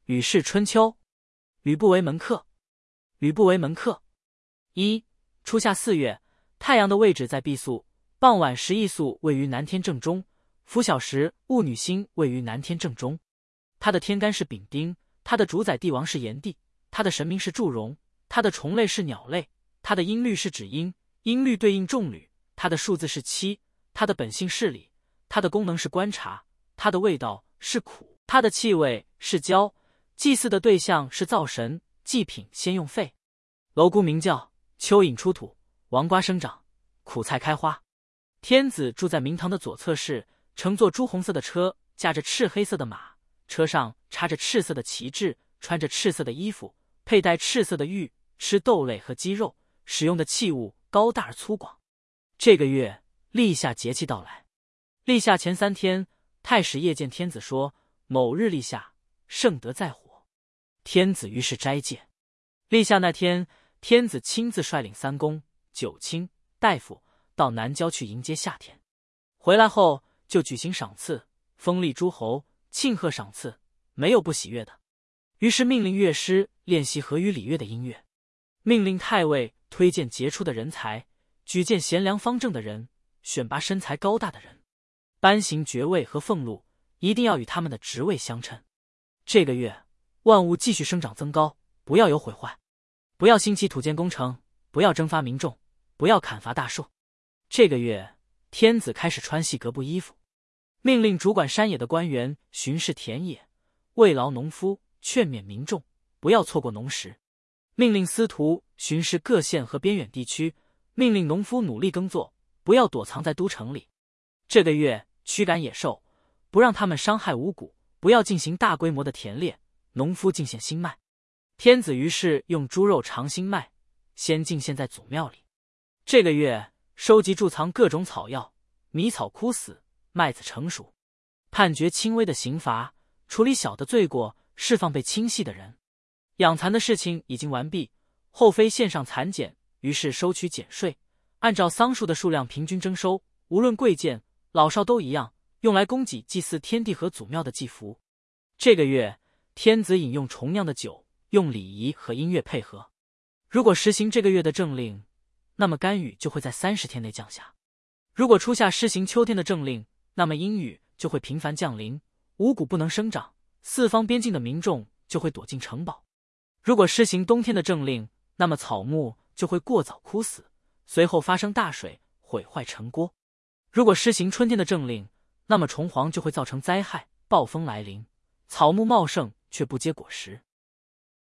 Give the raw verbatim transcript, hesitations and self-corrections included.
吕氏春秋。吕不韦门客。吕不韦门客。一、初夏四月，太阳的位置在毕宿，傍晚时羿宿位于南天正中，拂晓时戊女星位于南天正中。它的天干是丙丁，它的主宰帝王是炎帝，它的神明是祝融，它的虫类是鸟类，它的音律是指音，音律对应众旅，它的数字是七，它的本性是理，它的功能是观察，它的味道是苦，它的气味是焦。祭祀的对象是灶神，祭品先用沸。蝼蛄鸣叫，蚯蚓出土，黄瓜生长，苦菜开花。天子住在明堂的左侧室，乘坐朱红色的车，驾着赤黑色的马，车上插着赤色的旗帜，穿着赤色的衣服，佩戴赤色的玉，吃豆类和鸡肉，使用的器物高大而粗犷。这个月立夏节气到来，立夏前三天，太史夜见天子说：某日立夏，盛德在火。天子于是斋戒。立夏那天，天子亲自率领三公、九卿、大夫到南郊去迎接夏天。回来后就举行赏赐，封立诸侯，庆贺赏赐，没有不喜悦的。于是命令乐师练习和语礼乐的音乐，命令太尉推荐杰出的人才，举荐贤良方正的人，选拔身材高大的人，颁行爵位和俸禄，一定要与他们的职位相称。这个月万物继续生长增高，不要有毁坏，不要兴起土建工程，不要征发民众，不要砍伐大树。这个月天子开始穿细革布衣服，命令主管山野的官员巡视田野，慰劳农夫，劝勉民众，不要错过农时。命令司徒巡视各县和边远地区，命令农夫努力耕作，不要躲藏在都城里。这个月驱赶野兽，不让他们伤害五谷，不要进行大规模的田猎，农夫进献新麦。天子于是用猪肉尝新麦，先进献在祖庙里。这个月收集贮藏各种草药，米草枯死，麦子成熟，判决轻微的刑罚，处理小的罪过，释放被轻戏的人。养蚕的事情已经完毕，后妃献上蚕茧，于是收取减税，按照桑树的数量平均征收，无论贵贱老少都一样，用来供给祭祀天地和祖庙的祭服。这个月天子饮用重酿的酒，用礼仪和音乐配合。如果实行这个月的政令，那么甘雨就会在三十天内降下；如果初夏施行秋天的政令，那么阴雨就会频繁降临，五谷不能生长，四方边境的民众就会躲进城堡；如果施行冬天的政令，那么草木就会过早枯死，随后发生大水，毁坏城郭；如果施行春天的政令，那么虫蝗就会造成灾害，暴风来临，草木茂盛却不结果实。